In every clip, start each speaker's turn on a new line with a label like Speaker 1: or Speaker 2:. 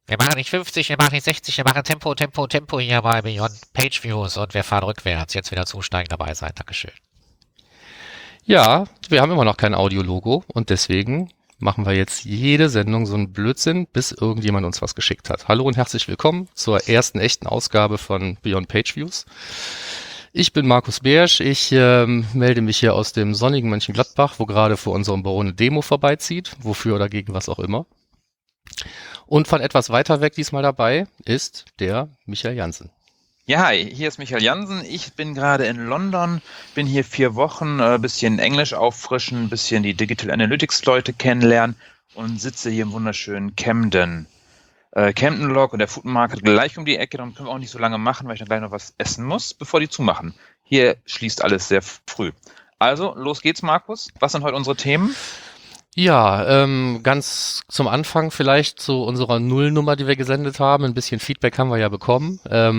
Speaker 1: Wir machen nicht 50, wir machen nicht 60, wir machen Tempo, Tempo, Tempo hier bei Beyond Page Views und wir fahren rückwärts. Jetzt wieder zusteigen dabei sein. Dankeschön.
Speaker 2: Ja, wir haben immer noch kein Audiologo und deswegen machen wir jetzt jede Sendung so einen Blödsinn, bis irgendjemand uns was geschickt hat. Hallo und herzlich willkommen zur ersten echten Ausgabe von Beyond Page Views. Ich bin Markus Beersch, ich melde mich hier aus dem sonnigen Mönchengladbach, wo gerade vor unserem Büro eine Demo vorbeizieht, wofür oder gegen was auch immer. Und von etwas weiter weg diesmal dabei ist der Michael Jansen.
Speaker 3: Ja, hi, hier ist Michael Jansen. Ich bin gerade in London, bin hier 4 Wochen, bisschen Englisch auffrischen, bisschen die Digital Analytics Leute kennenlernen und sitze hier im wunderschönen Camden. Camden Lock und der Food Market gleich um die Ecke, darum können wir auch nicht so lange machen, weil ich dann gleich noch was essen muss, bevor die zumachen. Hier schließt alles sehr früh. Also, los geht's, Markus. Was sind heute unsere Themen?
Speaker 2: Ja, ganz zum Anfang vielleicht zu unserer Nullnummer, die wir gesendet haben. Ein bisschen Feedback haben wir ja bekommen.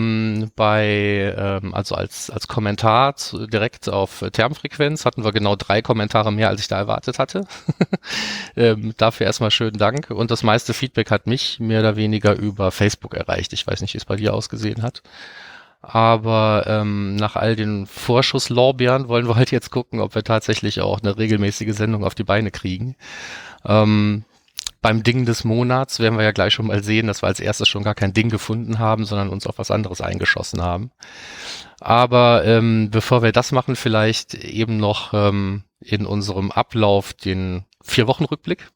Speaker 2: Also als Kommentar direkt auf Termfrequenz hatten wir genau 3 Kommentare mehr, als ich da erwartet hatte. Dafür erstmal schönen Dank. Und das meiste Feedback hat mich mehr oder weniger über Facebook erreicht. Ich weiß nicht, wie es bei dir ausgesehen hat. Aber nach all den Vorschusslorbeeren wollen wir halt jetzt gucken, ob wir tatsächlich auch eine regelmäßige Sendung auf die Beine kriegen. Ähm, Beim Ding des Monats werden wir ja gleich schon mal sehen, dass wir als erstes schon gar kein Ding gefunden haben, sondern uns auf was anderes eingeschossen haben. Aber bevor wir das machen, vielleicht eben noch in unserem Ablauf den 4-Wochen-Rückblick.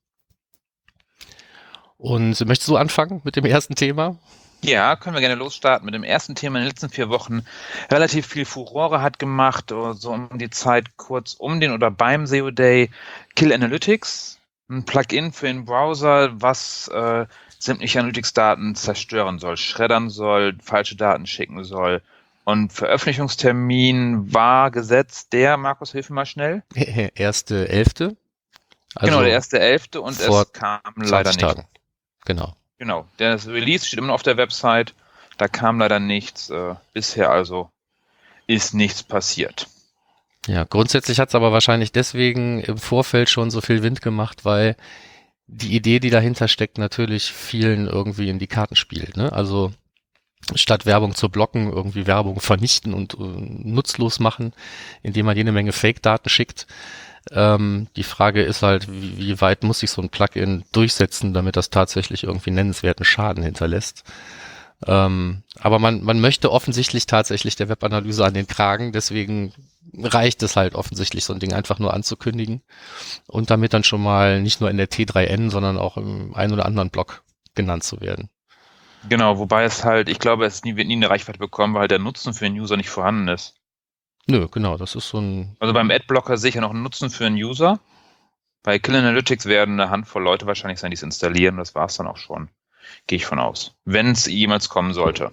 Speaker 2: Und möchtest du anfangen mit dem ersten Thema?
Speaker 3: Ja, können wir gerne losstarten mit dem ersten Thema in den letzten 4 Wochen. Relativ viel Furore hat gemacht, so um die Zeit kurz um den oder beim SEO Day. Kill Analytics, ein Plugin für den Browser, was sämtliche Analytics-Daten zerstören soll, schreddern soll, falsche Daten schicken soll. Und Veröffentlichungstermin war gesetzt Markus, hilf mir mal schnell.
Speaker 2: 1.11.
Speaker 3: Genau, der
Speaker 2: Also
Speaker 3: 1.11. und
Speaker 2: vor
Speaker 3: es kam
Speaker 2: 20
Speaker 3: leider nicht.
Speaker 2: Tagen. Genau.
Speaker 3: Genau, der Release steht immer noch auf der Website. Da kam leider nichts. Bisher also ist nichts passiert.
Speaker 2: Ja, grundsätzlich hat es aber wahrscheinlich deswegen im Vorfeld schon so viel Wind gemacht, weil die Idee, die dahinter steckt, natürlich vielen irgendwie in die Karten spielt. Ne? Also statt Werbung zu blocken, irgendwie Werbung vernichten und nutzlos machen, indem man jede Menge Fake-Daten schickt. Die Frage ist halt, wie weit muss sich so ein Plugin durchsetzen, damit das tatsächlich irgendwie nennenswerten Schaden hinterlässt. Aber man möchte offensichtlich tatsächlich der Webanalyse an den Kragen, deswegen reicht es halt offensichtlich, so ein Ding einfach nur anzukündigen und damit dann schon mal nicht nur in der T3N, sondern auch im einen oder anderen Blog genannt zu werden.
Speaker 3: Genau, wobei es halt, ich glaube, wird nie eine Reichweite bekommen, weil der Nutzen für den User nicht vorhanden ist.
Speaker 2: Nö, genau, das ist so ein...
Speaker 3: Also beim Adblocker sehe ich ja noch einen Nutzen für den User. Bei Kill Analytics werden eine Handvoll Leute wahrscheinlich sein, die es installieren. Das war es dann auch schon. Gehe ich von aus. Wenn es jemals kommen sollte.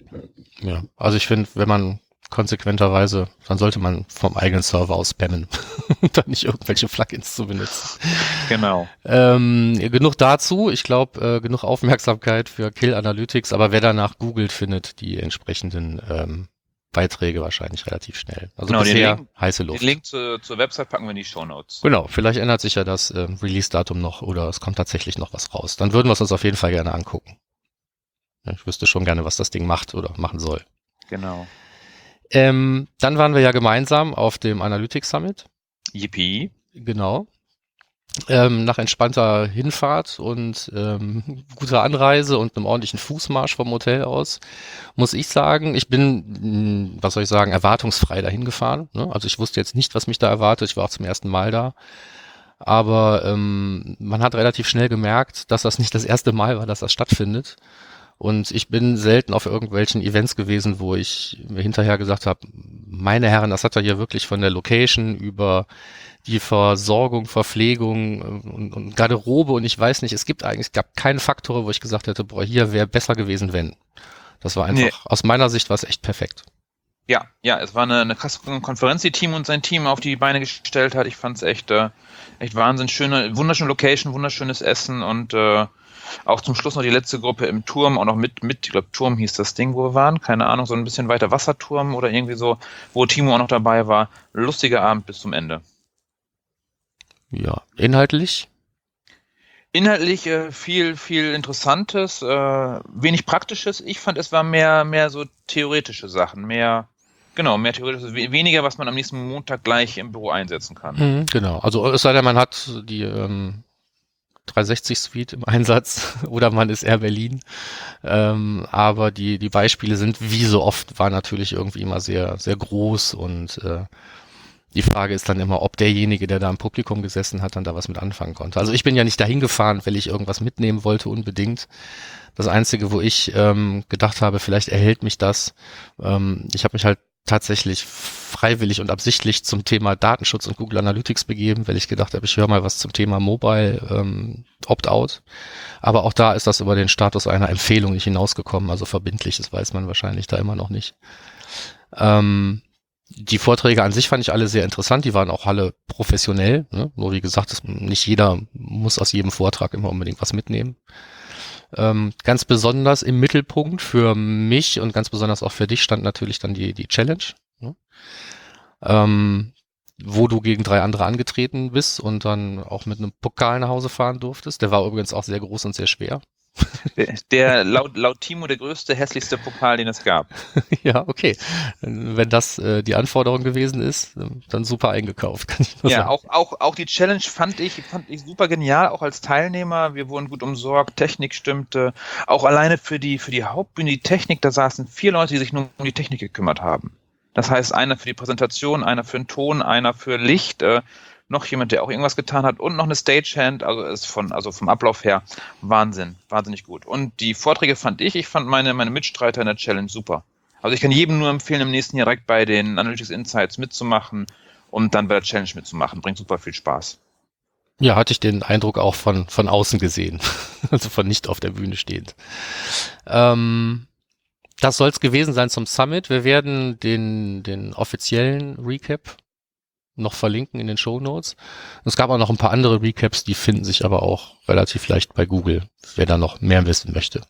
Speaker 2: Ja, also ich finde, wenn man konsequenterweise, dann sollte man vom eigenen Server aus spammen und dann nicht irgendwelche Plugins zu benutzen.
Speaker 3: Genau.
Speaker 2: Genug dazu. Ich glaube, genug Aufmerksamkeit für Kill Analytics, aber wer danach googelt, findet die entsprechenden Beiträge wahrscheinlich relativ schnell. Also
Speaker 3: Genau,
Speaker 2: bisher heiße Luft.
Speaker 3: Den Link zur Website packen wir in die Shownotes.
Speaker 2: Genau, vielleicht ändert sich ja das Release-Datum noch oder es kommt tatsächlich noch was raus. Dann würden wir es uns auf jeden Fall gerne angucken. Ja, ich wüsste schon gerne, was das Ding macht oder machen soll.
Speaker 3: Genau.
Speaker 2: Dann waren wir ja gemeinsam auf dem Analytics Summit.
Speaker 3: Yippie.
Speaker 2: Genau. Nach entspannter Hinfahrt und guter Anreise und einem ordentlichen Fußmarsch vom Hotel aus, muss ich sagen, ich bin, was soll ich sagen, erwartungsfrei dahin gefahren. Ne? Also ich wusste jetzt nicht, was mich da erwartet. Ich war auch zum ersten Mal da. Aber man hat relativ schnell gemerkt, dass das nicht das erste Mal war, dass das stattfindet. Und ich bin selten auf irgendwelchen Events gewesen, wo ich mir hinterher gesagt habe, meine Herren, das hat er hier wirklich von der Location über die Versorgung, Verpflegung und Garderobe und ich weiß nicht, es gab keine Faktoren, wo ich gesagt hätte, boah, hier wäre besser gewesen, wenn. Das war einfach, aus meiner Sicht war es echt perfekt.
Speaker 3: Ja, es war eine krasse Konferenz, die Team und sein Team auf die Beine gestellt hat. Ich fand es echt Wahnsinn. Wunderschöne Location, wunderschönes Essen und auch zum Schluss noch die letzte Gruppe im Turm, auch noch mit, ich glaube Turm hieß das Ding, wo wir waren, keine Ahnung, so ein bisschen weiter Wasserturm oder irgendwie so, wo Timo auch noch dabei war. Lustiger Abend bis zum Ende.
Speaker 2: Ja, inhaltlich?
Speaker 3: Inhaltlich viel Interessantes, wenig Praktisches. Ich fand, es war mehr so theoretische Sachen, mehr theoretisches, weniger, was man am nächsten Montag gleich im Büro einsetzen kann.
Speaker 2: Genau. Also es sei denn, man hat die 360-Suite im Einsatz oder man ist Air Berlin. Aber die Beispiele sind, wie so oft, war natürlich irgendwie immer sehr, sehr groß und die Frage ist dann immer, ob derjenige, der da im Publikum gesessen hat, dann da was mit anfangen konnte. Also ich bin ja nicht dahin gefahren, weil ich irgendwas mitnehmen wollte unbedingt. Das Einzige, wo ich gedacht habe, vielleicht erhält mich das. Ich habe mich halt tatsächlich freiwillig und absichtlich zum Thema Datenschutz und Google Analytics begeben, weil ich gedacht habe, ich höre mal was zum Thema Mobile Opt-out. Aber auch da ist das über den Status einer Empfehlung nicht hinausgekommen, also verbindlich, das weiß man wahrscheinlich da immer noch nicht. Die Vorträge an sich fand ich alle sehr interessant, die waren auch alle professionell, ne? Nur wie gesagt, nicht jeder muss aus jedem Vortrag immer unbedingt was mitnehmen. Ganz besonders im Mittelpunkt für mich und ganz besonders auch für dich stand natürlich dann die Challenge, ne? Wo du gegen 3 andere angetreten bist und dann auch mit einem Pokal nach Hause fahren durftest. Der war übrigens auch sehr groß und sehr schwer.
Speaker 3: Der laut Timo der größte, hässlichste Pokal, den es gab.
Speaker 2: Ja, okay. Wenn das die Anforderung gewesen ist, dann super eingekauft, kann ich nur
Speaker 3: Ja,
Speaker 2: sagen.
Speaker 3: auch die Challenge fand ich super genial, auch als Teilnehmer. Wir wurden gut umsorgt, Technik stimmte. Auch alleine für die Hauptbühne, die Technik, da saßen 4 Leute, die sich nur um die Technik gekümmert haben. Das heißt, einer für die Präsentation, einer für den Ton, einer für Licht, noch jemand, der auch irgendwas getan hat und noch eine Stagehand, also vom Ablauf her wahnsinnig gut. Und die Vorträge fand meine Mitstreiter in der Challenge super. Also ich kann jedem nur empfehlen, im nächsten Jahr direkt bei den Analytics Insights mitzumachen und dann bei der Challenge mitzumachen. Bringt super viel Spaß.
Speaker 2: Ja, hatte ich den Eindruck auch von außen gesehen, also von nicht auf der Bühne stehend. Das soll es gewesen sein zum Summit. Wir werden den offiziellen Recap noch verlinken in den Shownotes. Es gab auch noch ein paar andere Recaps, die finden sich aber auch relativ leicht bei Google, wer da noch mehr wissen möchte.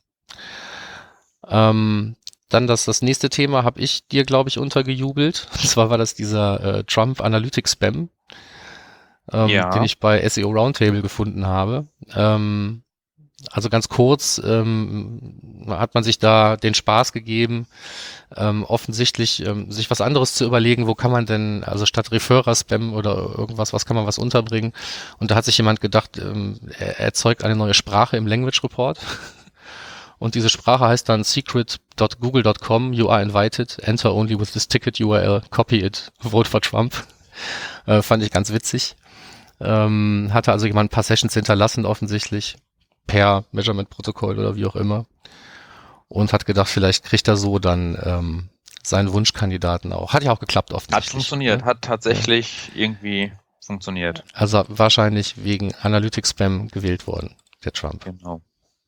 Speaker 2: Dann das nächste Thema habe ich dir, glaube ich, untergejubelt. Und zwar war das dieser Trump Analytics Spam, den ich bei SEO Roundtable gefunden habe. Also ganz kurz hat man sich da den Spaß gegeben, offensichtlich sich was anderes zu überlegen, wo kann man denn, also statt Referrer-Spam oder irgendwas, was kann man was unterbringen? Und da hat sich jemand gedacht, er erzeugt eine neue Sprache im Language Report. Und diese Sprache heißt dann secret.google.com, you are invited, enter only with this ticket URL, copy it, vote for Trump. Fand ich ganz witzig. Hatte also jemand ein paar Sessions hinterlassen offensichtlich, per Measurement-Protokoll oder wie auch immer. Und hat gedacht, vielleicht kriegt er so dann seinen Wunschkandidaten auch. Hat ja auch geklappt offensichtlich.
Speaker 3: Hat funktioniert,
Speaker 2: ne?
Speaker 3: hat tatsächlich irgendwie funktioniert.
Speaker 2: Also wahrscheinlich wegen Analytics-Spam gewählt worden, der Trump.
Speaker 3: Genau.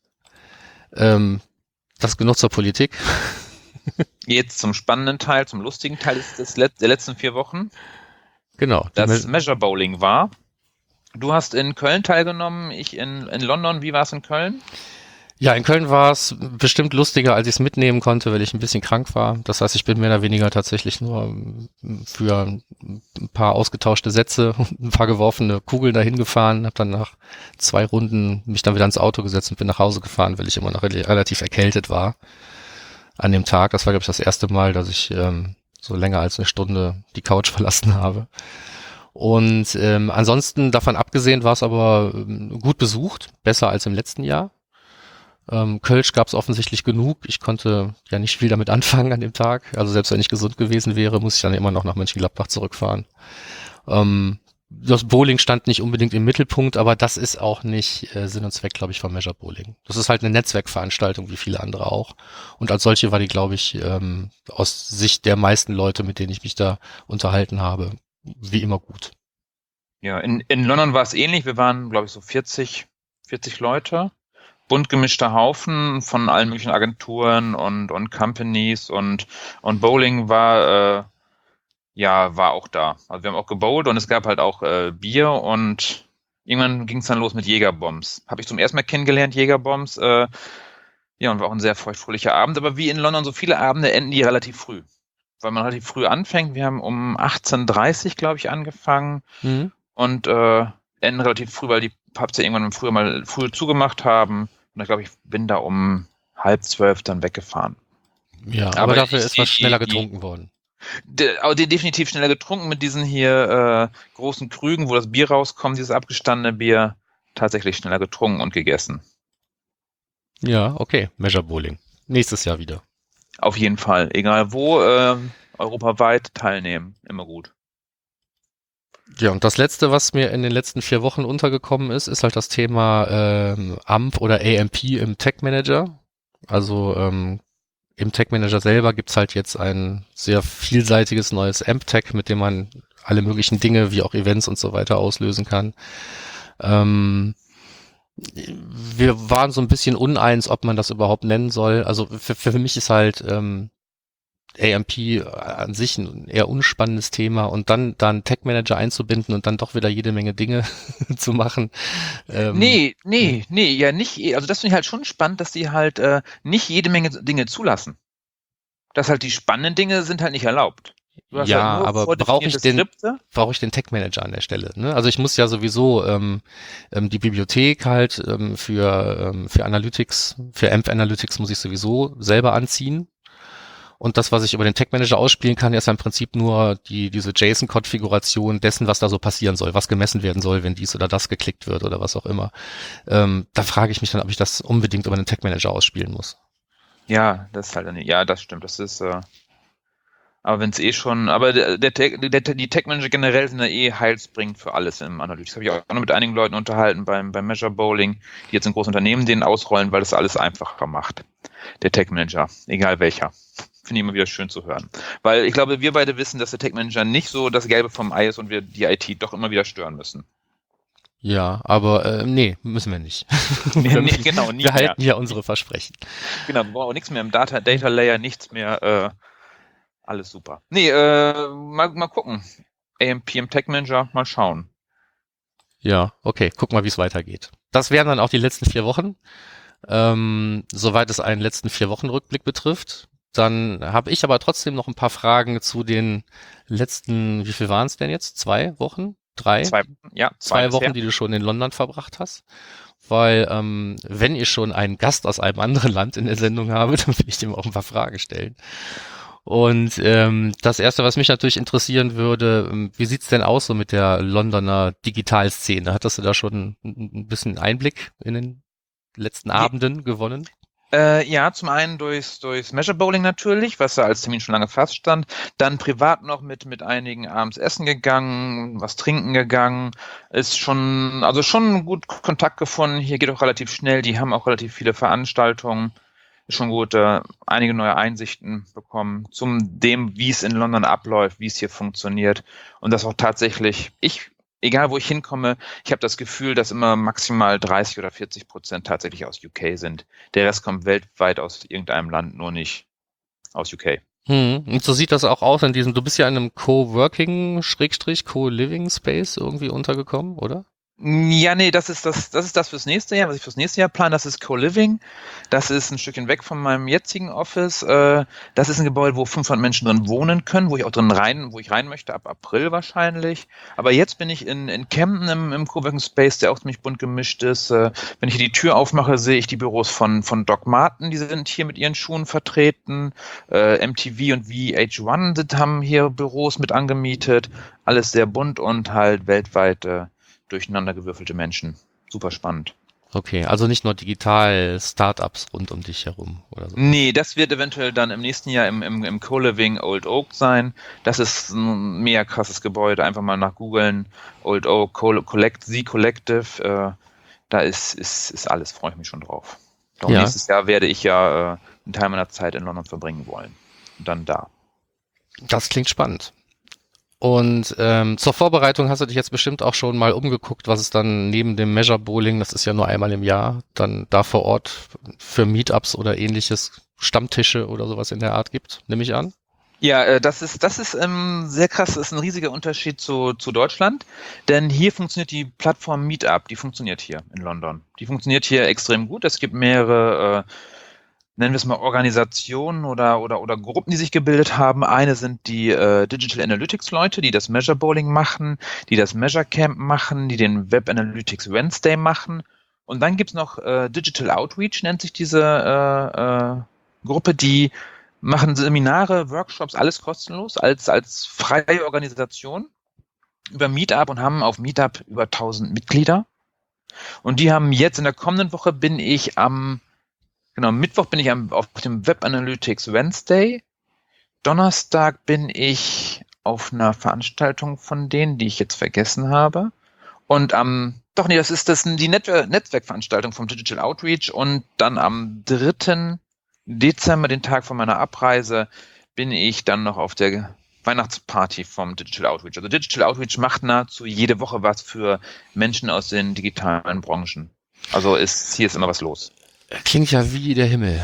Speaker 2: Das ist genug zur Politik.
Speaker 3: Jetzt zum spannenden Teil, zum lustigen Teil der letzten 4 Wochen.
Speaker 2: Genau.
Speaker 3: Das Measure Bowling war. Du hast in Köln teilgenommen, ich in London. Wie war es in Köln?
Speaker 2: Ja, in Köln war es bestimmt lustiger, als ich es mitnehmen konnte, weil ich ein bisschen krank war. Das heißt, ich bin mehr oder weniger tatsächlich nur für ein paar ausgetauschte Sätze und ein paar geworfene Kugeln dahin gefahren, habe dann nach 2 Runden mich dann wieder ins Auto gesetzt und bin nach Hause gefahren, weil ich immer noch relativ erkältet war an dem Tag. Das war, glaube ich, das erste Mal, dass ich so länger als eine Stunde die Couch verlassen habe. Und ansonsten davon abgesehen war es aber gut besucht, besser als im letzten Jahr. Kölsch gab es offensichtlich genug. Ich konnte ja nicht viel damit anfangen an dem Tag. Also selbst wenn ich gesund gewesen wäre, muss ich dann immer noch nach Mönchengladbach zurückfahren. Das Bowling stand nicht unbedingt im Mittelpunkt, aber das ist auch nicht Sinn und Zweck, glaube ich, von Measure Bowling. Das ist halt eine Netzwerkveranstaltung, wie viele andere auch. Und als solche war die, glaube ich, aus Sicht der meisten Leute, mit denen ich mich da unterhalten habe, wie immer gut.
Speaker 3: Ja, in London war es ähnlich. Wir waren, glaube ich, so 40 Leute. Bunt gemischter Haufen von allen möglichen Agenturen und Companies und Bowling war auch da. Also wir haben auch gebowlt und es gab halt auch Bier und irgendwann ging es dann los mit Jägerbombs. Habe ich zum ersten Mal kennengelernt, Jägerbombs. Und war auch ein sehr feuchtfröhlicher Abend. Aber wie in London so viele Abende enden die relativ früh. Weil man relativ früh anfängt. Wir haben um 18:30 glaube ich, angefangen und enden relativ früh, weil die hab's ja irgendwann früher mal früh zugemacht haben. Und ich glaube, ich bin da um 11:30 dann weggefahren.
Speaker 2: Ja, aber
Speaker 3: Aber
Speaker 2: dafür
Speaker 3: ich
Speaker 2: ist
Speaker 3: sehe
Speaker 2: was schneller getrunken worden.
Speaker 3: Aber die definitiv schneller getrunken mit diesen hier großen Krügen, wo das Bier rauskommt, dieses abgestandene Bier, tatsächlich schneller getrunken und gegessen.
Speaker 2: Ja, okay. Measure Bowling. Nächstes Jahr wieder.
Speaker 3: Auf jeden Fall. Egal wo, europaweit teilnehmen. Immer gut.
Speaker 2: Ja, und das Letzte, was mir in den letzten 4 Wochen untergekommen ist, ist halt das Thema AMP oder AMP im Tech Manager. Also im Tech Manager selber gibt's halt jetzt ein sehr vielseitiges neues AMP-Tag, mit dem man alle möglichen Dinge wie auch Events und so weiter auslösen kann. Wir waren so ein bisschen uneins, ob man das überhaupt nennen soll. Also für mich ist halt AMP an sich ein eher unspannendes Thema und dann da einen Tech-Manager einzubinden und dann doch wieder jede Menge Dinge zu machen.
Speaker 3: Nee, ja nicht. Also das finde ich halt schon spannend, dass die halt nicht jede Menge Dinge zulassen. Dass halt die spannenden Dinge sind halt nicht erlaubt. Du hast
Speaker 2: Ja,
Speaker 3: halt nur
Speaker 2: aber brauche ich
Speaker 3: vordefinierte
Speaker 2: den Tech-Manager an der Stelle? Ne? Also ich muss ja sowieso die Bibliothek halt für Analytics, für AMP Analytics muss ich sowieso selber anziehen. Und das, was ich über den Tech-Manager ausspielen kann, ist ja im Prinzip nur diese JSON-Konfiguration dessen, was da so passieren soll, was gemessen werden soll, wenn dies oder das geklickt wird oder was auch immer. Da frage ich mich dann, ob ich das unbedingt über den Tech-Manager ausspielen muss.
Speaker 3: Ja, das ist halt eine, ja, das stimmt. Das ist, aber wenn es schon, aber die Tech-Manager generell sind ja heilsbringend für alles im Analytics. Habe ich auch noch mit einigen Leuten unterhalten beim Measure Bowling, die jetzt in großen Unternehmen den ausrollen, weil das alles einfacher macht. Der Tech-Manager, egal welcher. Finde ich immer wieder schön zu hören. Weil ich glaube, wir beide wissen, dass der Tech-Manager nicht so das Gelbe vom Ei ist und wir die IT doch immer wieder stören müssen.
Speaker 2: Ja, aber nee, müssen wir nicht.
Speaker 3: Nee, genau, nie
Speaker 2: wir
Speaker 3: mehr.
Speaker 2: halten ja unsere Versprechen.
Speaker 3: Genau, wir brauchen auch nichts mehr im Data Layer, nichts mehr, alles super. Nee, mal gucken. AMP im Tech Manager, mal schauen.
Speaker 2: Ja, okay, guck mal, wie es weitergeht. Das wären dann auch die letzten 4 Wochen. Soweit es einen letzten 4-Wochen-Rückblick betrifft. Dann habe ich aber trotzdem noch ein paar Fragen zu den letzten, wie viel waren es denn jetzt? 2 Wochen? 3? 2 Wochen, die du schon in London verbracht hast. Weil wenn ich schon einen Gast aus einem anderen Land in der Sendung habe, dann will ich dem auch ein paar Fragen stellen. Und das Erste, was mich natürlich interessieren würde, wie sieht's denn aus so mit der Londoner Digitalszene? Hattest du da schon ein bisschen Einblick in den letzten Abenden gewonnen?
Speaker 3: Ja, zum einen durchs Measure Bowling natürlich, was ja als Termin schon lange feststand. Dann privat noch mit einigen abends essen gegangen, was trinken gegangen. Ist schon gut Kontakt gefunden. Hier geht auch relativ schnell. Die haben auch relativ viele Veranstaltungen. Ist schon gut, einige neue Einsichten bekommen zum dem, wie es in London abläuft, wie es hier funktioniert. Und das auch tatsächlich, egal wo ich hinkomme, ich habe das Gefühl, dass immer maximal 30 oder 40% tatsächlich aus UK sind. Der Rest kommt weltweit aus irgendeinem Land, nur nicht aus UK.
Speaker 2: Und so sieht das auch aus in diesem, du bist ja in einem Co-Working/Co-Living-Space irgendwie untergekommen, oder?
Speaker 3: Ja, nee, das ist das fürs nächste Jahr, was ich fürs nächste Jahr plane. Das ist Co-Living. Das ist ein Stückchen weg von meinem jetzigen Office. Das ist ein Gebäude, wo 500 Menschen drin wohnen können, wo ich rein möchte, ab April wahrscheinlich. Aber jetzt bin ich in Camden im Coworking Space, der auch ziemlich bunt gemischt ist. Wenn ich hier die Tür aufmache, sehe ich die Büros von Doc Marten, die sind hier mit ihren Schuhen vertreten. MTV und VH1 haben hier Büros mit angemietet. Alles sehr bunt und halt weltweit durcheinander gewürfelte Menschen. Super spannend.
Speaker 2: Okay, also nicht nur digital Startups rund um dich herum oder so.
Speaker 3: Nee, das wird eventuell dann im nächsten Jahr im Co-Living Old Oak sein. Das ist ein mega krasses Gebäude. Einfach mal nach googeln. Old Oak Collective. Da ist alles, freue ich mich schon drauf. Doch
Speaker 2: Ja.
Speaker 3: Nächstes Jahr werde ich ja einen Teil meiner Zeit in London verbringen wollen. Und dann da.
Speaker 2: Das klingt spannend. Und zur Vorbereitung hast du dich jetzt bestimmt auch schon mal umgeguckt, was es dann neben dem Measure Bowling, das ist ja nur einmal im Jahr, dann da vor Ort für Meetups oder ähnliches, Stammtische oder sowas in der Art gibt, nehme ich an.
Speaker 3: Ja, das ist sehr krass, das ist ein riesiger Unterschied zu Deutschland, denn hier funktioniert die Plattform Meetup, die funktioniert hier in London. Die funktioniert hier extrem gut. Es gibt mehrere nennen wir es mal Organisationen oder Gruppen, die sich gebildet haben. Eine sind die Digital Analytics Leute, die das Measure Bowling machen, die das Measure Camp machen, die den Web Analytics Wednesday machen. Und dann gibt's noch Digital Outreach, nennt sich diese Gruppe, die machen Seminare, Workshops, alles kostenlos, als freie Organisation über Meetup und haben auf Meetup über 1000 Mitglieder. Und die haben jetzt in der kommenden Woche Mittwoch bin ich auf dem Web Analytics Wednesday. Donnerstag bin ich auf einer Veranstaltung von denen, die ich jetzt vergessen habe. Und das ist die Netzwerkveranstaltung vom Digital Outreach. Und dann am 3. Dezember, den Tag von meiner Abreise, bin ich dann noch auf der Weihnachtsparty vom Digital Outreach. Also Digital Outreach macht nahezu jede Woche was für Menschen aus den digitalen Branchen. Also hier ist immer was los.
Speaker 2: Klingt ja wie der Himmel.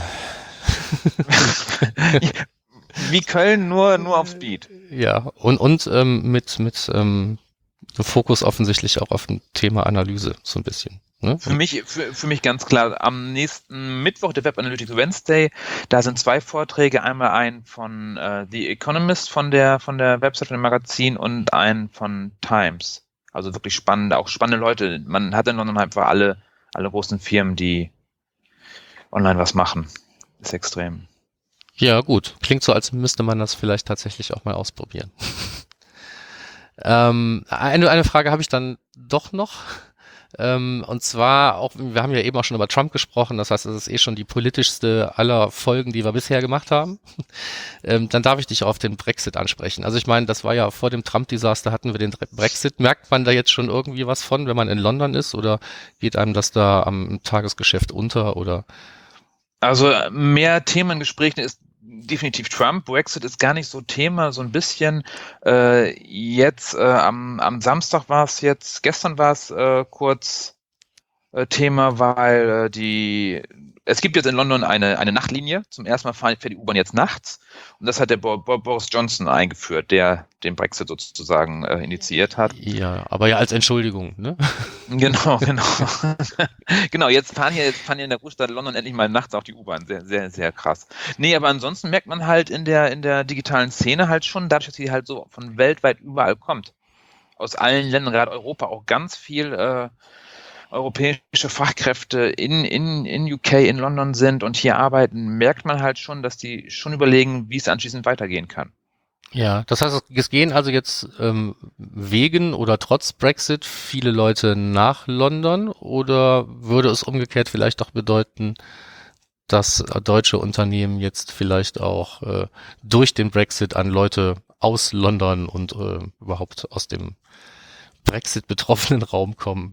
Speaker 3: Wie Köln, nur auf Speed.
Speaker 2: Ja, und mit Fokus offensichtlich auch auf ein Thema Analyse, so ein bisschen. Ne?
Speaker 3: Für mich ganz klar, am nächsten Mittwoch, der Web Analytics Wednesday, da sind 2 Vorträge, einmal ein von The Economist von der Website, von dem Magazin und ein von Times. Also wirklich spannend, auch spannende Leute. Man hat in London einfach alle großen Firmen, die online was machen. Ist extrem.
Speaker 2: Ja, gut. Klingt so, als müsste man das vielleicht tatsächlich auch mal ausprobieren. Eine Frage habe ich dann doch noch. Und zwar auch, wir haben ja eben auch schon über Trump gesprochen, das heißt, das ist schon die politischste aller Folgen, die wir bisher gemacht haben. Dann darf ich dich auf den Brexit ansprechen. Also ich meine, das war ja vor dem Trump-Desaster hatten wir den Brexit. Merkt man da jetzt schon irgendwie was von, wenn man in London ist, oder geht einem das da am Tagesgeschäft unter, oder?
Speaker 3: Also mehr Themengesprächen ist definitiv Trump. Brexit ist gar nicht so Thema, so ein bisschen. Jetzt am Samstag war es jetzt, gestern war es kurz Thema, weil es gibt jetzt in London eine Nachtlinie. Zum ersten Mal fährt die U-Bahn jetzt nachts. Und das hat der Boris Johnson eingeführt, der den Brexit sozusagen initiiert hat.
Speaker 2: Ja, aber ja als Entschuldigung, ne?
Speaker 3: Genau. Genau, jetzt fahren hier in der Großstadt London endlich mal nachts auch die U-Bahn. Sehr, sehr, sehr krass. Nee, aber ansonsten merkt man halt in der digitalen Szene halt schon, dadurch, dass sie halt so von weltweit überall kommt. Aus allen Ländern, gerade Europa, auch ganz viel europäische Fachkräfte in UK, in London sind und hier arbeiten, merkt man halt schon, dass die schon überlegen, wie es anschließend weitergehen kann.
Speaker 2: Ja, das heißt, es gehen also jetzt wegen oder trotz Brexit viele Leute nach London, oder würde es umgekehrt vielleicht auch bedeuten, dass deutsche Unternehmen jetzt vielleicht auch durch den Brexit an Leute aus London und überhaupt aus dem Brexit-betroffenen Raum kommen?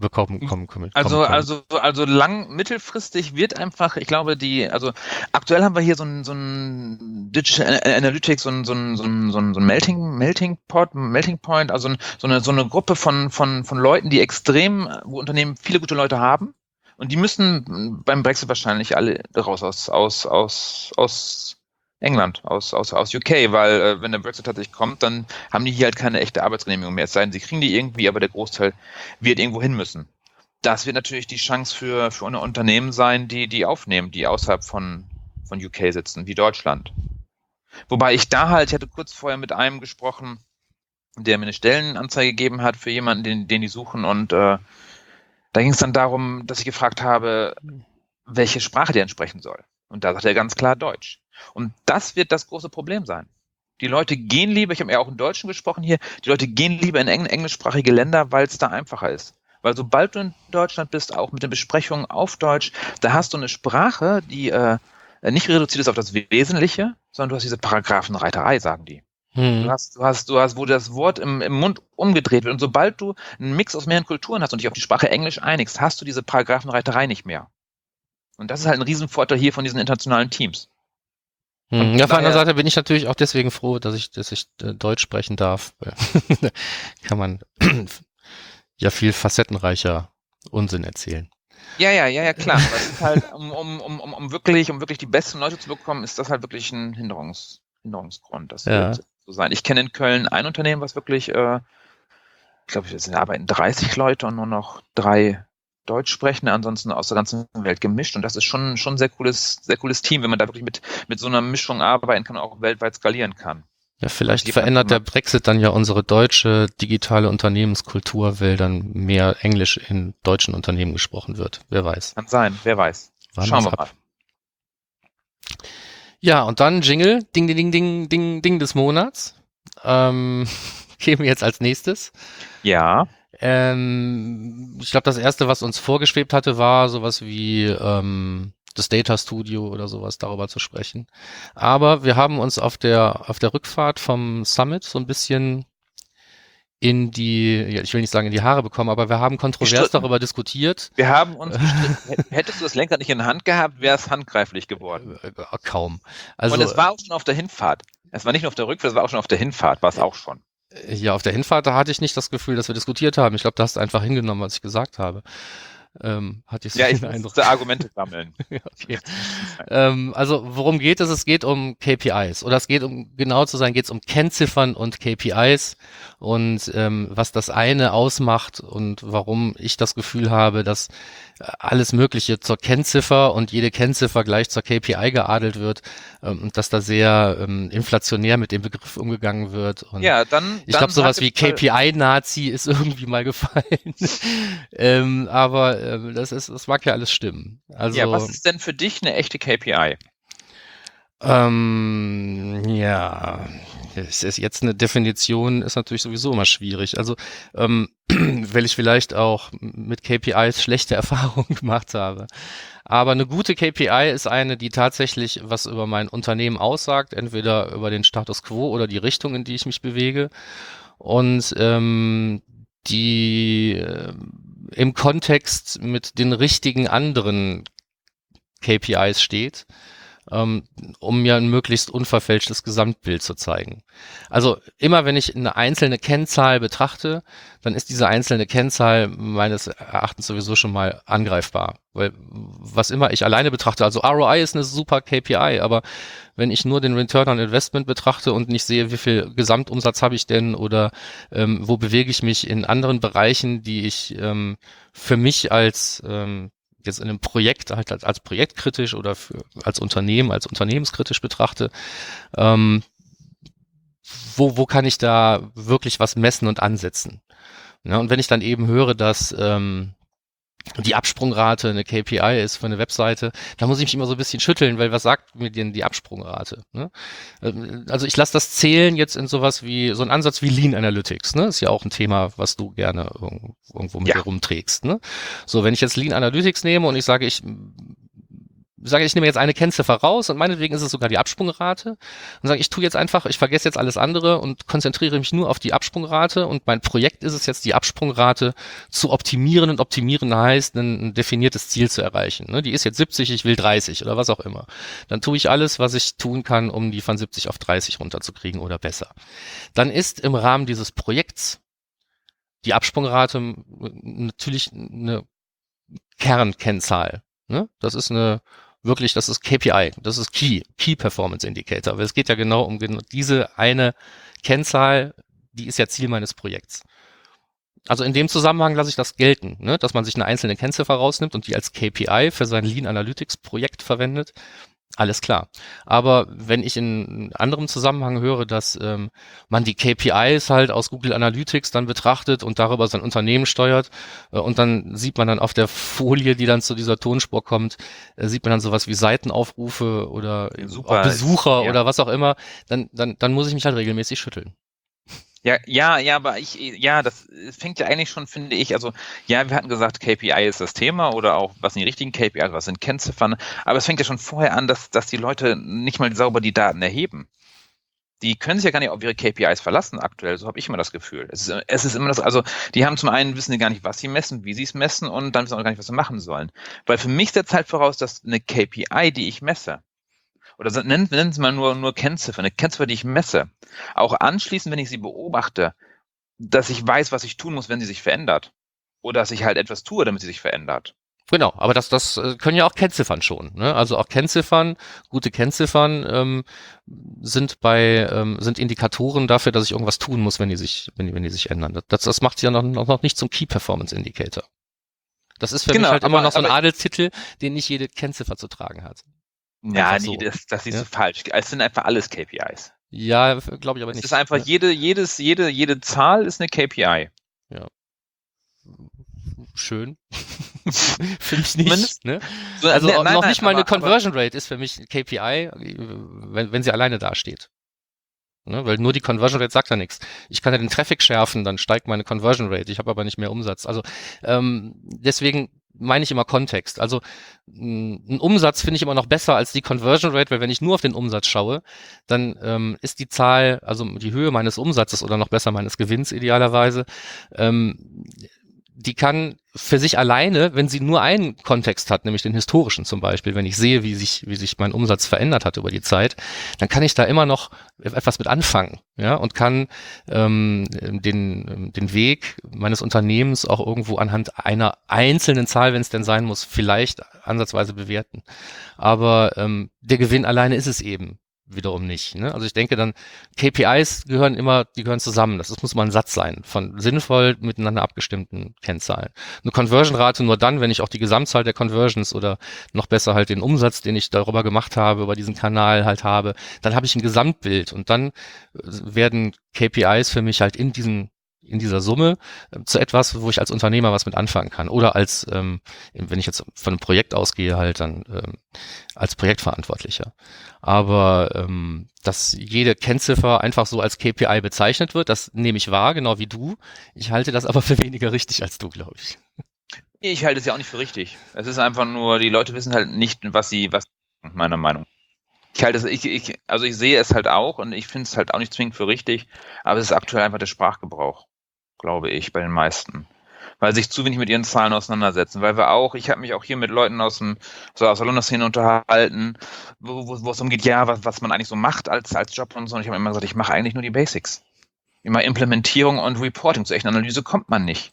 Speaker 3: Also mittelfristig wird einfach, ich glaube, aktuell haben wir hier so ein Digital Analytics, so ein Melting Point, also so eine Gruppe von Leuten, wo Unternehmen viele gute Leute haben, und die müssen beim Brexit wahrscheinlich alle raus aus England, aus UK, weil wenn der Brexit tatsächlich kommt, dann haben die hier halt keine echte Arbeitsgenehmigung mehr. Es sei denn, sie kriegen die irgendwie, aber der Großteil wird irgendwo hin müssen. Das wird natürlich die Chance für Unternehmen sein, die aufnehmen, die außerhalb von UK sitzen, wie Deutschland. Wobei ich hatte kurz vorher mit einem gesprochen, der mir eine Stellenanzeige gegeben hat für jemanden, den die suchen, und da ging es dann darum, dass ich gefragt habe, welche Sprache der entsprechen soll. Und da sagt er ganz klar Deutsch. Und das wird das große Problem sein. Die Leute gehen lieber, ich habe ja auch in Deutschen gesprochen hier, die Leute gehen lieber in englischsprachige Länder, weil es da einfacher ist. Weil sobald du in Deutschland bist, auch mit den Besprechungen auf Deutsch, da hast du eine Sprache, die nicht reduziert ist auf das Wesentliche, sondern du hast diese Paragraphenreiterei, sagen die. Du hast, wo das Wort im Mund umgedreht wird. Und sobald du einen Mix aus mehreren Kulturen hast und dich auf die Sprache Englisch einigst, hast du diese Paragraphenreiterei nicht mehr. Und das ist halt ein Riesenvorteil hier von diesen internationalen Teams.
Speaker 2: Ja, auf der anderen Seite bin ich natürlich auch deswegen froh, dass ich Deutsch sprechen darf. Kann man ja viel facettenreicher Unsinn erzählen.
Speaker 3: Ja, klar. Aber es ist halt, um wirklich die besten Leute zu bekommen, ist das halt wirklich ein Hinderungsgrund. Das wird so sein. Ich kenne in Köln ein Unternehmen, was wirklich, ich glaube, es arbeiten 30 Leute und nur noch 3 Deutschsprechende, ansonsten aus der ganzen Welt gemischt. Und das ist schon ein sehr cooles Team, wenn man da wirklich mit so einer Mischung arbeiten kann und auch weltweit skalieren kann.
Speaker 2: Ja, vielleicht verändert der Brexit dann ja unsere deutsche digitale Unternehmenskultur, weil dann mehr Englisch in deutschen Unternehmen gesprochen wird. Wer weiß.
Speaker 3: Kann sein, wer weiß. Schauen wir mal.
Speaker 2: Ja, und dann Jingle, Ding, Ding, Ding, Ding, Ding des Monats. Gehen wir jetzt als nächstes.
Speaker 3: Ja.
Speaker 2: Ich glaube, das erste, was uns vorgeschwebt hatte, war sowas wie das Data Studio oder sowas, darüber zu sprechen. Aber wir haben uns auf der Rückfahrt vom Summit so ein bisschen in die, ja, ich will nicht sagen in die Haare bekommen, aber wir haben kontrovers darüber diskutiert.
Speaker 3: Wir haben uns gestritten. Hättest du das Lenkrad nicht in der Hand gehabt, wäre es handgreiflich geworden.
Speaker 2: Kaum. Also,
Speaker 3: und es war auch schon auf der Hinfahrt. Es war nicht nur auf der Rückfahrt, es war auch schon auf der Hinfahrt, war es auch schon.
Speaker 2: Ja, auf der Hinfahrt, da hatte ich nicht das Gefühl, dass wir diskutiert haben. Ich glaube, da hast du einfach hingenommen, was ich gesagt habe. Hatte ich so
Speaker 3: ich musste Argumente sammeln.
Speaker 2: Okay. Also worum geht es? Es geht um KPIs. Oder es geht, um genau zu sein, geht es um Kennziffern und KPIs und was das eine ausmacht und warum ich das Gefühl habe, dass alles Mögliche zur Kennziffer und jede Kennziffer gleich zur KPI geadelt wird und dass da sehr inflationär mit dem Begriff umgegangen wird. Und
Speaker 3: ja, dann
Speaker 2: ich glaube, sowas wie KPI-Nazi ist irgendwie mal gefallen. Aber das mag ja alles stimmen. Also,
Speaker 3: ja, was ist denn für dich eine echte KPI?
Speaker 2: Ja, es ist jetzt eine Definition, ist natürlich sowieso immer schwierig. Also, weil ich vielleicht auch mit KPIs schlechte Erfahrungen gemacht habe. Aber eine gute KPI ist eine, die tatsächlich was über mein Unternehmen aussagt, entweder über den Status quo oder die Richtung, in die ich mich bewege. Und die im Kontext mit den richtigen anderen KPIs steht, um mir ein möglichst unverfälschtes Gesamtbild zu zeigen. Also immer wenn ich eine einzelne Kennzahl betrachte, dann ist diese einzelne Kennzahl meines Erachtens sowieso schon mal angreifbar. Weil was immer ich alleine betrachte, also ROI ist eine super KPI, aber wenn ich nur den Return on Investment betrachte und nicht sehe, wie viel Gesamtumsatz habe ich denn oder wo bewege ich mich in anderen Bereichen, die ich für mich als jetzt in einem Projekt halt als projektkritisch oder als Unternehmen, als unternehmenskritisch betrachte, wo kann ich da wirklich was messen und ansetzen? Ja, und wenn ich dann eben höre, dass die Absprungrate eine KPI ist für eine Webseite, da muss ich mich immer so ein bisschen schütteln, weil was sagt mir denn die Absprungrate? Ne? Also ich lasse das zählen jetzt in sowas wie, so ein Ansatz wie Lean Analytics, ne? Ist ja auch ein Thema, was du gerne irgendwo mit dir rumträgst, ne? So, wenn ich jetzt Lean Analytics nehme und ich sage, ich nehme jetzt eine Kennziffer raus und meinetwegen ist es sogar die Absprungrate und sage, ich tue jetzt einfach, ich vergesse jetzt alles andere und konzentriere mich nur auf die Absprungrate und mein Projekt ist es jetzt, die Absprungrate zu optimieren und optimieren heißt, ein definiertes Ziel zu erreichen. Ne? Die ist jetzt 70, ich will 30 oder was auch immer. Dann tue ich alles, was ich tun kann, um die von 70 auf 30 runterzukriegen oder besser. Dann ist im Rahmen dieses Projekts die Absprungrate natürlich eine Kernkennzahl. Ne? Das ist KPI, das ist Key Performance Indicator, weil es geht ja genau um diese eine Kennzahl, die ist ja Ziel meines Projekts. Also in dem Zusammenhang lasse ich das gelten, ne, dass man sich eine einzelne Kennziffer rausnimmt und die als KPI für sein Lean Analytics Projekt verwendet. Alles klar. Aber wenn ich in anderem Zusammenhang höre, dass man die KPIs halt aus Google Analytics dann betrachtet und darüber sein Unternehmen steuert und dann sieht man dann auf der Folie, die dann zu dieser Tonspur kommt, sieht man dann sowas wie Seitenaufrufe oder auch Besucher oder was auch immer, dann muss ich mich halt regelmäßig schütteln.
Speaker 3: Ja, aber das fängt ja eigentlich schon, finde ich, also ja, wir hatten gesagt, KPI ist das Thema oder auch, was sind die richtigen KPIs, was sind Kennziffern, aber es fängt ja schon vorher an, dass die Leute nicht mal sauber die Daten erheben. Die können sich ja gar nicht auf ihre KPIs verlassen aktuell, so habe ich immer das Gefühl. Es ist immer das, also die haben zum einen, wissen die gar nicht, was sie messen, wie sie es messen und dann wissen auch gar nicht, was sie machen sollen. Weil für mich setzt halt voraus, dass eine KPI, die ich messe, oder nennen Sie mal nur Kennziffer, eine Kennziffer, die ich messe. Auch anschließend, wenn ich sie beobachte, dass ich weiß, was ich tun muss, wenn sie sich verändert. Oder dass ich halt etwas tue, damit sie sich verändert.
Speaker 2: Genau, aber das können ja auch Kennziffern schon. Ne? Also auch Kennziffern, gute Kennziffern sind Indikatoren dafür, dass ich irgendwas tun muss, wenn die sich ändern. Das macht sie ja noch nicht zum Key Performance Indicator. Das ist für
Speaker 3: Genau,
Speaker 2: mich halt immer
Speaker 3: aber-
Speaker 2: noch so ein
Speaker 3: aber-
Speaker 2: Adelstitel, den nicht jede Kennziffer zu tragen hat.
Speaker 3: Ja,
Speaker 2: Einfach
Speaker 3: nee,
Speaker 2: so.
Speaker 3: das siehst
Speaker 2: Ja.
Speaker 3: du falsch. Es sind einfach alles KPIs.
Speaker 2: Ja, glaube ich aber
Speaker 3: Es
Speaker 2: nicht.
Speaker 3: ist einfach,
Speaker 2: Ja.
Speaker 3: jede Zahl ist eine KPI.
Speaker 2: Schön. Für mich
Speaker 3: Zumindest-
Speaker 2: nicht. Ne?
Speaker 3: So,
Speaker 2: Also
Speaker 3: nein,
Speaker 2: noch
Speaker 3: nein,
Speaker 2: nicht mal eine
Speaker 3: aber-
Speaker 2: Conversion Rate ist für mich ein KPI, wenn sie alleine dasteht. Ne? Weil nur die Conversion Rate sagt ja nichts. Ich kann ja den Traffic schärfen, dann steigt meine Conversion Rate. Ich habe aber nicht mehr Umsatz. Also deswegen meine ich immer Kontext. Also ein Umsatz finde ich immer noch besser als die Conversion Rate, weil wenn ich nur auf den Umsatz schaue, dann ist die Zahl, also die Höhe meines Umsatzes oder noch besser meines Gewinns idealerweise, die kann für sich alleine, wenn sie nur einen Kontext hat, nämlich den historischen zum Beispiel, wenn ich sehe, wie sich mein Umsatz verändert hat über die Zeit, dann kann ich da immer noch etwas mit anfangen, ja, und kann den Weg meines Unternehmens auch irgendwo anhand einer einzelnen Zahl, wenn es denn sein muss, vielleicht ansatzweise bewerten. Aber der Gewinn alleine ist es eben wiederum nicht. Ne? Also ich denke dann, KPIs die gehören zusammen. Das muss mal ein Satz sein von sinnvoll miteinander abgestimmten Kennzahlen. Eine Conversion-Rate nur dann, wenn ich auch die Gesamtzahl der Conversions oder noch besser halt den Umsatz, den ich darüber gemacht habe, über diesen Kanal halt habe, dann habe ich ein Gesamtbild und dann werden KPIs für mich halt in dieser Summe zu etwas, wo ich als Unternehmer was mit anfangen kann. Oder als, wenn ich jetzt von einem Projekt ausgehe, halt dann als Projektverantwortlicher. Aber dass jede Kennziffer einfach so als KPI bezeichnet wird, das nehme ich wahr, genau wie du. Ich halte das aber für weniger richtig als du, glaube ich.
Speaker 3: Ich halte es ja auch nicht für richtig. Es ist einfach nur, die Leute wissen halt nicht, was meiner Meinung. Ich halte es, also ich sehe es halt auch und ich finde es halt auch nicht zwingend für richtig, aber es ist aktuell einfach der Sprachgebrauch, glaube ich, bei den meisten. Weil sich zu wenig mit ihren Zahlen auseinandersetzen. Weil ich habe mich auch hier mit Leuten aus der London-Szene unterhalten, wo es umgeht, ja, was man eigentlich so macht als Job und so. Und ich habe immer gesagt, ich mache eigentlich nur die Basics. Immer Implementierung und Reporting. Zur echten Analyse kommt man nicht.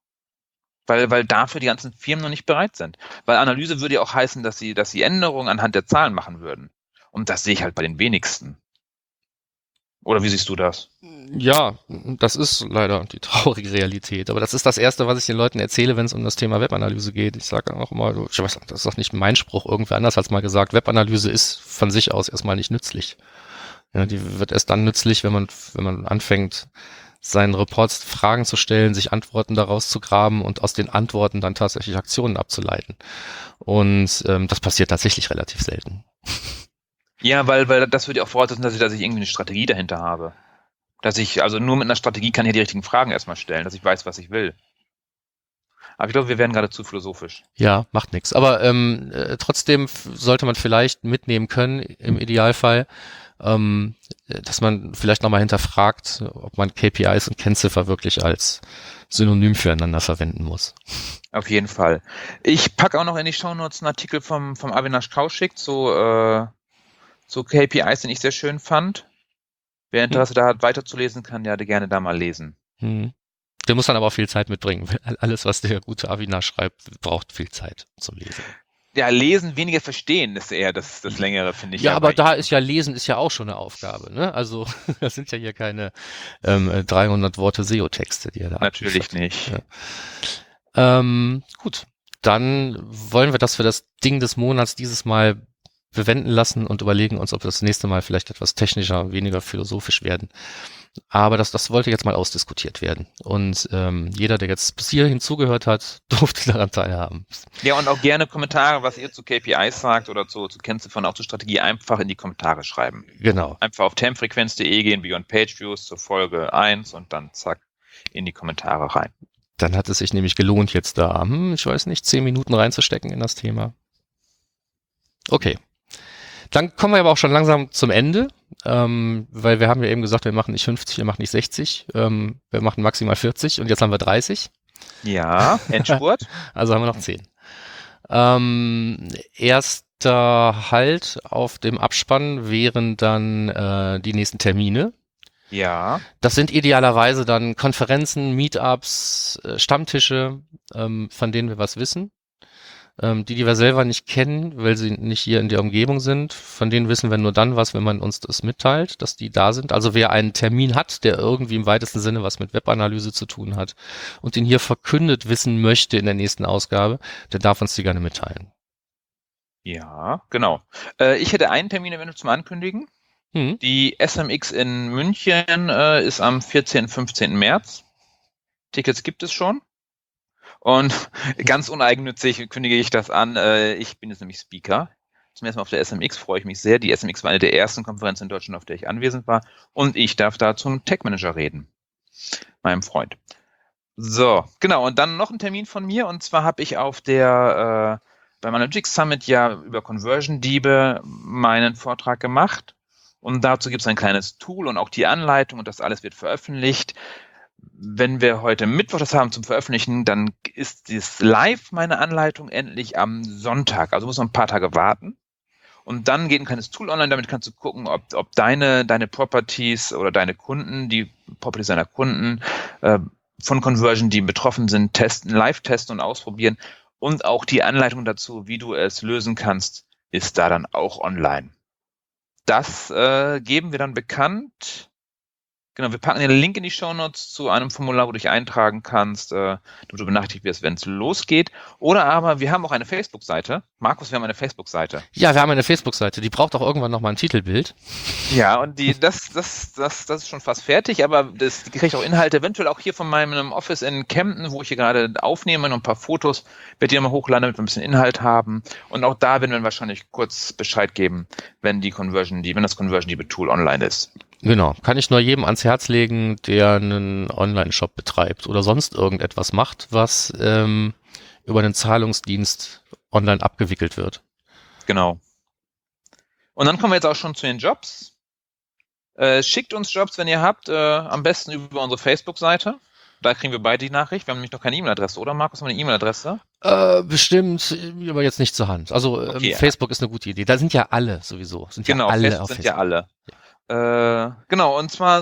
Speaker 3: Weil dafür die ganzen Firmen noch nicht bereit sind. Weil Analyse würde ja auch heißen, dass sie Änderungen anhand der Zahlen machen würden. Und das sehe ich halt bei den wenigsten. Oder wie siehst du das?
Speaker 2: Ja, das ist leider die traurige Realität. Aber das ist das Erste, was ich den Leuten erzähle, wenn es um das Thema Webanalyse geht. Ich sage auch immer, ich weiß, das ist doch nicht mein Spruch, irgendwer anders hat es mal gesagt, Webanalyse ist von sich aus erstmal nicht nützlich. Ja, die wird erst dann nützlich, wenn man anfängt, seinen Reports Fragen zu stellen, sich Antworten daraus zu graben und aus den Antworten dann tatsächlich Aktionen abzuleiten. Und das passiert tatsächlich relativ selten.
Speaker 3: Ja, weil das würde ja auch voraussetzen, dass ich irgendwie eine Strategie dahinter habe. Also nur mit einer Strategie kann ich ja die richtigen Fragen erstmal stellen, dass ich weiß, was ich will. Aber ich glaube, wir werden gerade zu philosophisch.
Speaker 2: Ja, macht nichts. Aber trotzdem sollte man vielleicht mitnehmen können, im Idealfall, dass man vielleicht nochmal hinterfragt, ob man KPIs und Kennziffer wirklich als Synonym füreinander verwenden muss.
Speaker 3: Auf jeden Fall. Ich packe auch noch in die Shownotes einen Artikel vom Avinash Kaushik zu KPIs, den ich sehr schön fand. Wer Interesse da hat, weiterzulesen, kann ja gerne da mal lesen.
Speaker 2: Der muss dann aber auch viel Zeit mitbringen, weil alles, was der gute Avinash schreibt, braucht viel Zeit zum Lesen.
Speaker 3: Ja, lesen, weniger verstehen ist eher das Längere, finde ich.
Speaker 2: Ja, aber da ist ja Lesen ist ja auch schon eine Aufgabe, ne? Also das sind ja hier keine 300 Worte SEO-Texte, die er da
Speaker 3: natürlich
Speaker 2: abliefert.
Speaker 3: nicht.
Speaker 2: Ja. Gut, dann wollen wir das für das Ding des Monats dieses Mal bewenden lassen und überlegen uns, ob wir das nächste Mal vielleicht etwas technischer, weniger philosophisch werden. Aber das wollte jetzt mal ausdiskutiert werden. Und jeder, der jetzt bis hierhin zugehört hat, durfte daran teilhaben.
Speaker 3: Ja, und auch gerne Kommentare, was ihr zu KPIs sagt oder zu Kennziffern, auch zur Strategie, einfach in die Kommentare schreiben.
Speaker 2: Genau.
Speaker 3: Einfach auf termfrequenz.de gehen, Beyond Page Views zur Folge 1 und dann zack, in die Kommentare rein.
Speaker 2: Dann hat es sich nämlich gelohnt, jetzt da, ich weiß nicht, 10 Minuten reinzustecken in das Thema. Okay. Dann kommen wir aber auch schon langsam zum Ende, weil wir haben ja eben gesagt, wir machen nicht 50, wir machen nicht 60, wir machen maximal 40 und jetzt haben wir 30.
Speaker 3: Ja, Endspurt.
Speaker 2: Also haben wir noch 10. Erster Halt auf dem Abspann wären dann die nächsten Termine.
Speaker 3: Ja.
Speaker 2: Das sind idealerweise dann Konferenzen, Meetups, Stammtische, von denen wir was wissen. die wir selber nicht kennen, weil sie nicht hier in der Umgebung sind. Von denen wissen wir nur dann was, wenn man uns das mitteilt, dass die da sind. Also wer einen Termin hat, der irgendwie im weitesten Sinne was mit Webanalyse zu tun hat und den hier verkündet wissen möchte in der nächsten Ausgabe, der darf uns die gerne mitteilen.
Speaker 3: Ja, genau. Ich hätte einen Termin eventuell zum Ankündigen. Die SMX in München ist am 14. und 15. März. Tickets gibt es schon. Und ganz uneigennützig kündige ich das an. Ich bin jetzt nämlich Speaker. Zum ersten Mal auf der SMX freue ich mich sehr. Die SMX war eine der ersten Konferenzen in Deutschland, auf der ich anwesend war. Und ich darf da zum Tech-Manager reden. Meinem Freund. So, genau. Und dann noch ein Termin von mir. Und zwar habe ich auf der beim Analytics Summit ja über Conversion-Diebe meinen Vortrag gemacht. Und dazu gibt es ein kleines Tool und auch die Anleitung und das alles wird veröffentlicht. Wenn wir heute Mittwoch das haben zum Veröffentlichen, dann ist das live, meine Anleitung, endlich am Sonntag. Also muss man ein paar Tage warten. Und dann geht ein kleines Tool online, damit kannst du gucken, ob deine Properties oder deine Kunden, die Properties deiner Kunden von Conversion, die betroffen sind, testen, live testen und ausprobieren. Und auch die Anleitung dazu, wie du es lösen kannst, ist da dann auch online. Das geben wir dann bekannt. Genau, wir packen den Link in die Shownotes zu einem Formular, wo du dich eintragen kannst, damit du benachrichtigt wirst, wenn es losgeht. Oder aber wir haben auch eine Facebook-Seite. Markus, wir haben eine Facebook-Seite.
Speaker 2: Ja, wir haben eine Facebook-Seite. Die braucht auch irgendwann nochmal ein Titelbild.
Speaker 3: Ja, und das ist schon fast fertig, aber das kriegt auch Inhalte, eventuell auch hier von meinem Office in Kempten, wo ich hier gerade aufnehme, noch ein paar Fotos, werde ich mal hochladen, damit wir ein bisschen Inhalt haben. Und auch da werden wir wahrscheinlich kurz Bescheid geben, wenn das Conversion-Diebe-Tool online ist.
Speaker 2: Genau, kann ich nur jedem ans Herz legen, der einen Online-Shop betreibt oder sonst irgendetwas macht, was über einen Zahlungsdienst online abgewickelt wird.
Speaker 3: Genau. Und dann kommen wir jetzt auch schon zu den Jobs. Schickt uns Jobs, wenn ihr habt, am besten über unsere Facebook-Seite. Da kriegen wir beide die Nachricht. Wir haben nämlich noch keine E-Mail-Adresse, oder Markus? Haben wir eine E-Mail-Adresse?
Speaker 2: Bestimmt, aber jetzt nicht zur Hand. Also
Speaker 3: Okay,
Speaker 2: Facebook ist eine gute Idee. Da sind ja alle sowieso.
Speaker 3: Genau,
Speaker 2: alle auf
Speaker 3: sind
Speaker 2: Facebook.
Speaker 3: ja alle. Genau, und zwar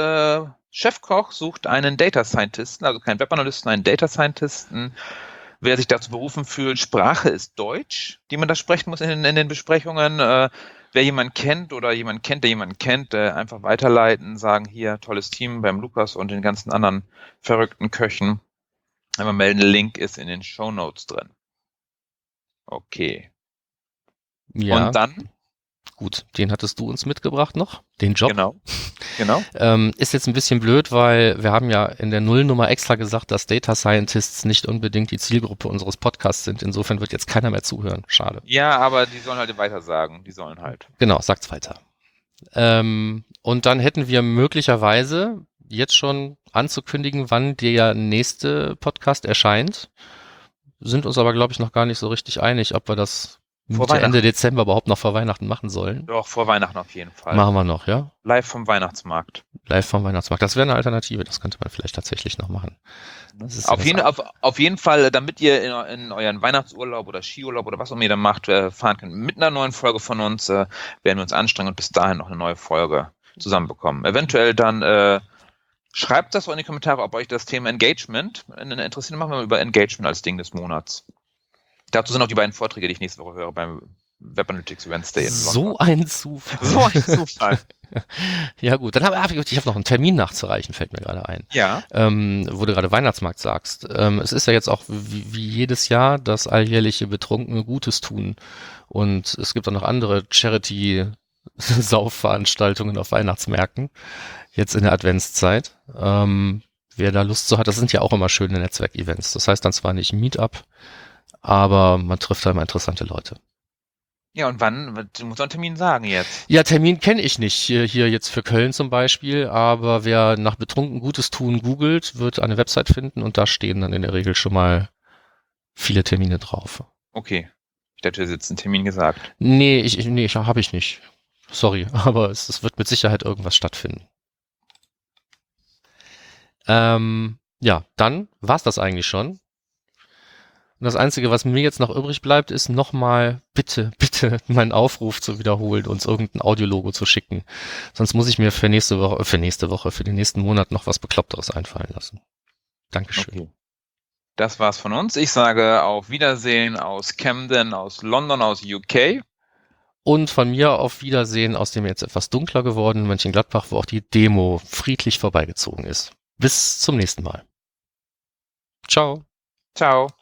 Speaker 3: Chefkoch sucht einen Data Scientisten, also keinen Webanalysten, einen Data Scientisten. Wer sich dazu berufen fühlt, Sprache ist Deutsch, die man da sprechen muss in den Besprechungen. Wer jemanden kennt oder jemanden kennt, der jemanden kennt, einfach weiterleiten, sagen, hier, tolles Team beim Lukas und den ganzen anderen verrückten Köchen. Einmal melden, Link ist in den Shownotes drin. Okay.
Speaker 2: Ja.
Speaker 3: Und dann?
Speaker 2: Gut, den hattest du uns mitgebracht noch, den Job.
Speaker 3: Genau.
Speaker 2: Ist jetzt ein bisschen blöd, weil wir haben ja in der Nullnummer extra gesagt, dass Data Scientists nicht unbedingt die Zielgruppe unseres Podcasts sind. Insofern wird jetzt keiner mehr zuhören. Schade.
Speaker 3: Ja, aber die sollen halt weiter sagen. Die sollen halt.
Speaker 2: Genau, sagt's weiter. Und dann hätten wir möglicherweise jetzt schon anzukündigen, wann der nächste Podcast erscheint. Sind uns aber, glaube ich, noch gar nicht so richtig einig, ob wir das Mitte, Ende Dezember überhaupt noch vor Weihnachten machen sollen.
Speaker 3: Doch, vor Weihnachten auf jeden Fall.
Speaker 2: Machen wir noch, ja?
Speaker 3: Live vom Weihnachtsmarkt.
Speaker 2: Live vom Weihnachtsmarkt. Das wäre eine Alternative, das könnte man vielleicht tatsächlich noch machen.
Speaker 3: Auf jeden Fall, damit ihr in euren Weihnachtsurlaub oder Skiurlaub oder was auch immer ihr da macht, fahren könnt mit einer neuen Folge von uns, werden wir uns anstrengen und bis dahin noch eine neue Folge zusammenbekommen. Eventuell dann schreibt das auch in die Kommentare, ob euch das Thema Engagement interessiert. Machen wir mal über Engagement als Ding des Monats. Dazu sind auch die beiden Vorträge, die ich nächste Woche höre beim Web Analytics Wednesday in London.
Speaker 2: So ein Zufall.
Speaker 3: So ein Zufall.
Speaker 2: Ja gut, dann habe ich noch einen Termin nachzureichen, fällt mir gerade ein.
Speaker 3: Ja.
Speaker 2: Wo du gerade Weihnachtsmarkt sagst. Es ist ja jetzt auch wie jedes Jahr das alljährliche betrunkene Gutes tun. Und es gibt auch noch andere Charity-Saufveranstaltungen auf Weihnachtsmärkten, jetzt in der Adventszeit. Wer da Lust so hat, das sind ja auch immer schöne Netzwerkevents. Das heißt dann zwar nicht Meetup, aber man trifft da immer interessante Leute.
Speaker 3: Ja, und wann? Du musst doch einen Termin sagen jetzt.
Speaker 2: Ja, Termin kenne ich nicht. Hier jetzt für Köln zum Beispiel, aber wer nach betrunken Gutes tun googelt, wird eine Website finden und da stehen dann in der Regel schon mal viele Termine drauf.
Speaker 3: Okay. Ich dachte, du hast jetzt einen Termin gesagt.
Speaker 2: Nee, habe ich nicht. Sorry, aber es wird mit Sicherheit irgendwas stattfinden. Ja, dann war's das eigentlich schon. Und das Einzige, was mir jetzt noch übrig bleibt, ist nochmal bitte meinen Aufruf zu wiederholen, uns irgendein Audiologo zu schicken. Sonst muss ich mir für den nächsten Monat noch was Bekloppteres einfallen lassen. Dankeschön.
Speaker 3: Okay. Das war's von uns. Ich sage auf Wiedersehen aus Camden, aus London, aus UK.
Speaker 2: Und von mir auf Wiedersehen aus dem jetzt etwas dunkler gewordenen Mönchengladbach, wo auch die Demo friedlich vorbeigezogen ist. Bis zum nächsten Mal. Ciao.
Speaker 3: Ciao.